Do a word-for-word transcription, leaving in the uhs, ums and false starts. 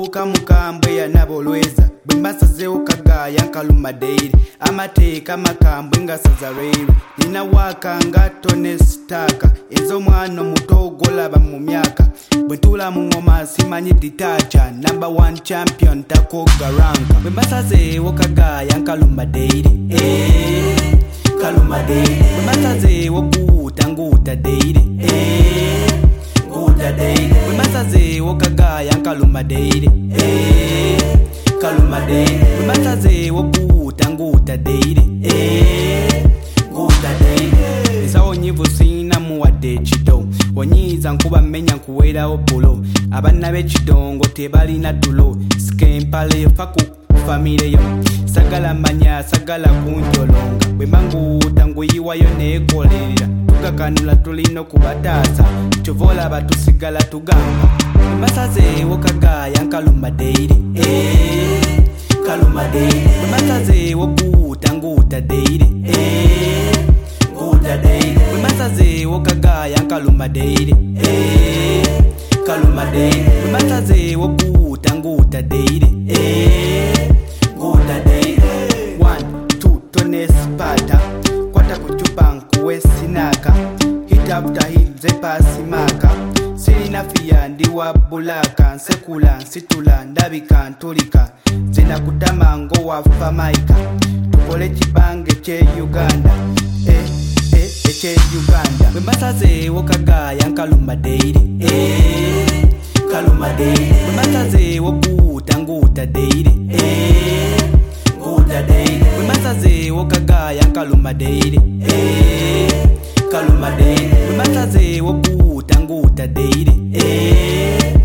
Mbuka mukambwe ya nabolweza Bwembasazewo kagaya nkaluma daily Amateeka makambwe nga saza rero Nina waka nga tone staka Enzo mwana muto ogolaba mu myaka Bwentula mu ngoma simanyi ditacha Number one champion takoga ranka Bwembasazewo kagaya nkaluma daily Eh, kaluma daily Bwembasazewo kuuta nguuta daily Eh, nguuta daily Bwembasazewo kagaya nkaluma daily Eh, kaluma daily Bwembasazewo kuuta nguuta daily Eh, nguuta daily Esawo nyivu sina muwadde ekido Onyiiza nkuba mmenya nkuweerawo bulo Abaana b'ekidongo tebalina tulo Sikempale fa ku famire yo Sagala manya sagala kunjolonga Bwemba nguuta nguyiwayo neekolerera Tukakanula tulina okubataasa Kyovola batusigala tugamba Bwembasazeewo kagaya nkaluma daily Eh, kaluma daily Bwembasazeewo kuuta nguuta daily Eh, nguuta daily Bwembasazeewo kagaya nkaluma daily Eh, kaluma daily Bwembasazeewo kuuta nguuta daily Eh, nguuta daily One, two, tone spata Kwata kuchupa nkuwe sinaka Hit after hit zepasi maka Sirina fiya ndi wa bulaka Nsekula nsitula ndabika ntulika Zina kutama ngo wafa maika Tukole kibange che Uganda Eh, eh, eh che Uganda Bwembasazeewo kagaya nkaluma daily Eh, kaluma daily Bwembasazeewo kuuta nguuta daily Eh, nguuta daily Bwembasazeewo kagaya nkaluma daily Eh, kaluma daily Bwembasazeewo kuuta nguuta daily Eh,